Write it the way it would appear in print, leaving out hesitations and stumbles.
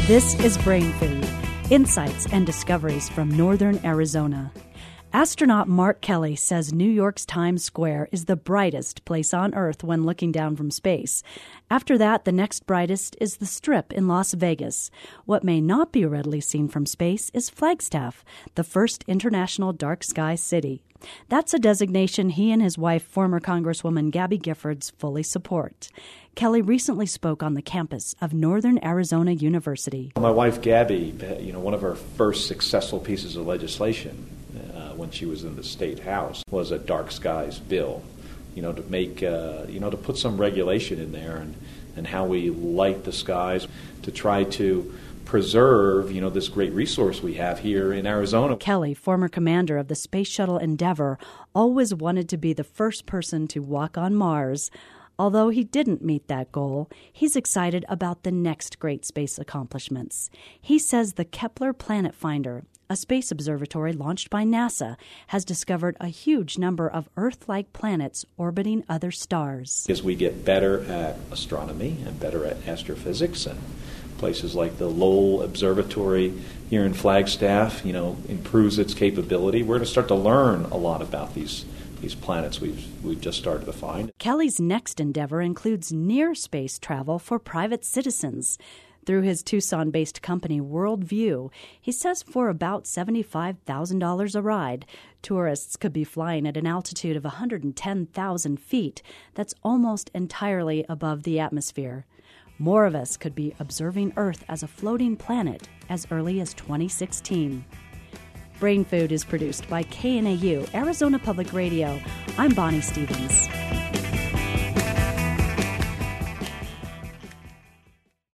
This is Brain Food, insights and discoveries from northern Arizona. Astronaut Mark Kelly says New York's Times Square is the brightest place on Earth when looking down from space. After that, the next brightest is the Strip in Las Vegas. What may not be readily seen from space is Flagstaff, the first international dark sky city. That's a designation he and his wife, former Congresswoman Gabby Giffords, fully support. Kelly recently spoke on the campus of Northern Arizona University. My wife Gabby, one of her first successful pieces of legislation when she was in the state house was a dark skies bill, to make, to put some regulation in there and how we light the skies to try to preserve, this great resource we have here in Arizona. Kelly, former commander of the Space Shuttle Endeavour, always wanted to be the first person to walk on Mars. Although he didn't meet that goal, he's excited about the next great space accomplishments. He says the Kepler Planet Finder, a space observatory launched by NASA, has discovered a huge number of Earth-like planets orbiting other stars. As we get better at astronomy and better at astrophysics, and places like the Lowell Observatory here in Flagstaff, improves its capability, we're going to start to learn a lot about these planets we've just started to find. Kelly's next endeavor includes near-space travel for private citizens. Through his Tucson-based company Worldview, he says for about $75,000 a ride, tourists could be flying at an altitude of 110,000 feet. That's almost entirely above the atmosphere. More of us could be observing Earth as a floating planet as early as 2016. Brain Food is produced by KNAU, Arizona Public Radio. I'm Bonnie Stevens.